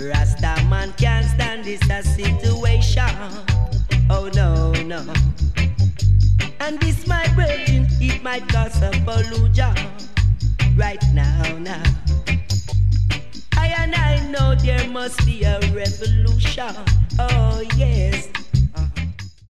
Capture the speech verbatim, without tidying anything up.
Rasta man can't stand this a situation. Oh no, no. And this my virgin, it might cause a pollution.